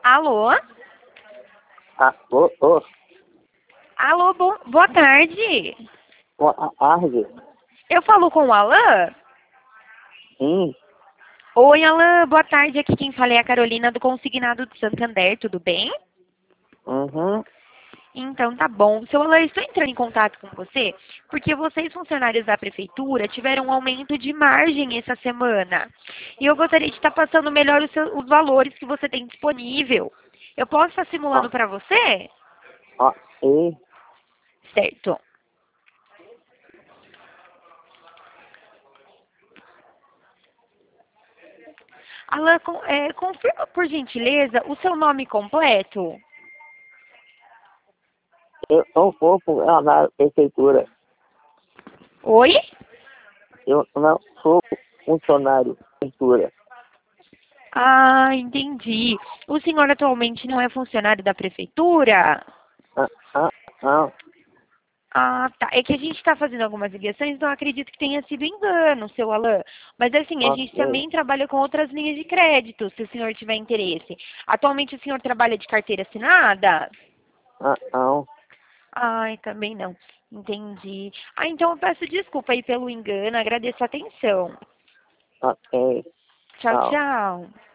Alô? Ô, Alô, boa tarde. Arge, Eu falo com o Alan? sim, Oi, Alan, boa tarde. Aqui quem fala é a Carolina do Consignado de Santander, tudo bem? uhum, Então tá bom. Seu Alan, estou entrando em contato com você porque vocês, funcionários da prefeitura, tiveram um aumento de margem essa semana. E eu gostaria de estar passando melhor os valores que você tem disponível. Eu posso estar simulando ó, para você? ó, e, Certo. Alan, confirma por gentileza o seu nome completo? eu não vou na prefeitura, Oi? eu não sou funcionário da prefeitura. Ah, entendi. O senhor atualmente não é funcionário da prefeitura? Ah, ah, não, Ah, tá. É que a gente está fazendo algumas ligações, então eu acredito que tenha sido engano, seu Alan. Mas assim, a gente ok, também trabalha com outras linhas de crédito, se o senhor tiver interesse. Atualmente o senhor trabalha de carteira assinada? não, Ai, também não. Entendi. Ah, então eu peço desculpa aí pelo engano, agradeço a atenção. ok, Tchau, tchau. tchau.